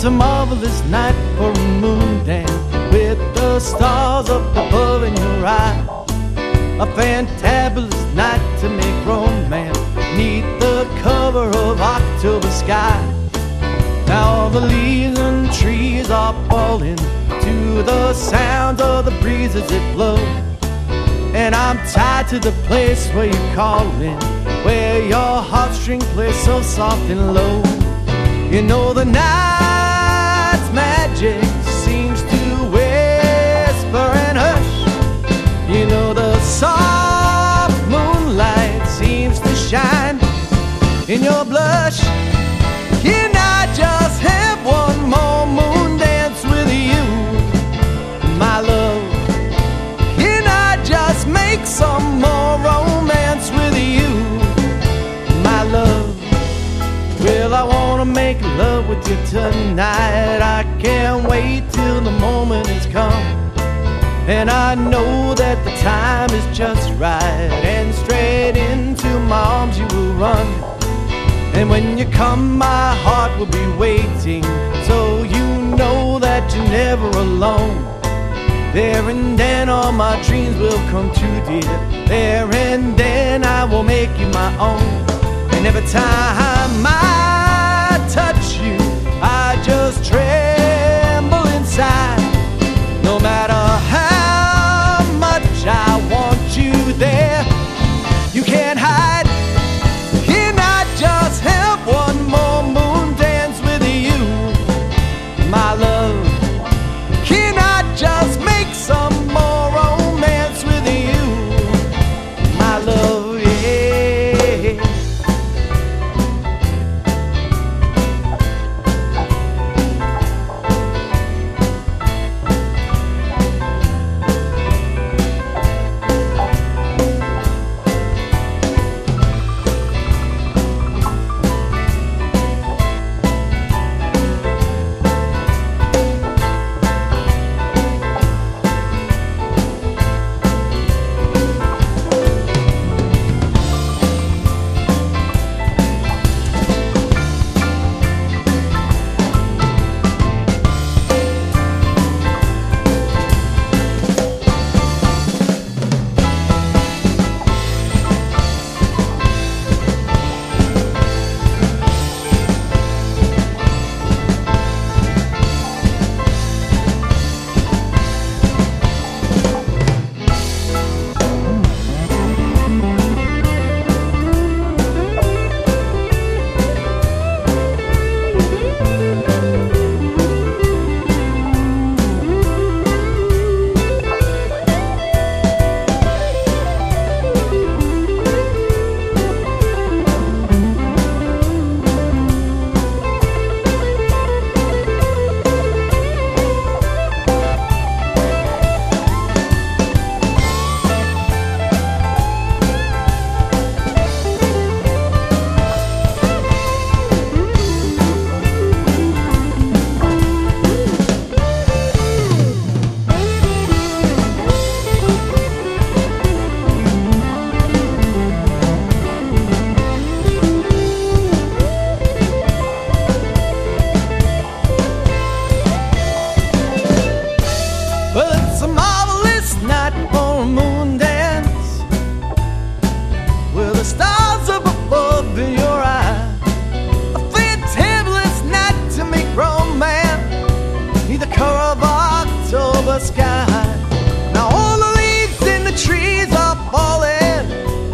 It's a marvelous night for a moon dance with the stars up above in your eye. A fantabulous night to make romance neath the cover of October sky. Now all the leaves and trees are falling to the sounds of the breezes that blow, and I'm tied to the place where you're calling, where your heartstring plays so soft and low. You know the night's magic seems to whisper and hush. You know the soft moonlight seems to shine in your blush. Can I just have one more moon dance with you, my love? Can I just make some more romance with you, my love? Well, I wanna make love with you tonight. I can't wait till the moment has come, and I know that the time is just right, and straight into my arms you will run. And when you come, my heart will be waiting, so you know that you're never alone. There and then all my dreams will come true, dear. There and then I will make you my own. And every time I touch you, I just tremble inside. No matter how much I want you there, you can't hide. Can I just have one more moon dance with you, my love? Can I just make some more romance with you, my love? Yeah. Sky. Now all the leaves in the trees are falling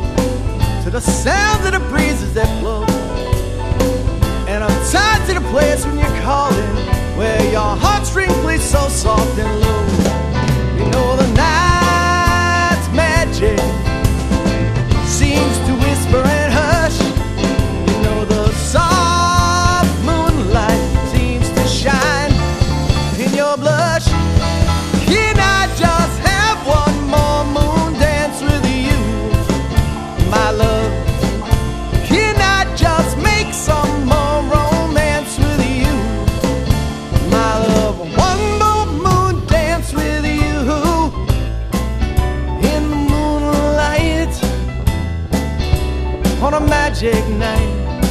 to the sounds of the breezes that blow, and I'm tied to the place when you're calling, where your heartstring plays so soft and low. You know the night's magic seems to whisper and hush. You know the soft moonlight seems to shine in your blush. Can I just have one more moon dance with you, my love? Can I just make some more romance with you, my love? One more moon dance with you in the moonlight on a magic night.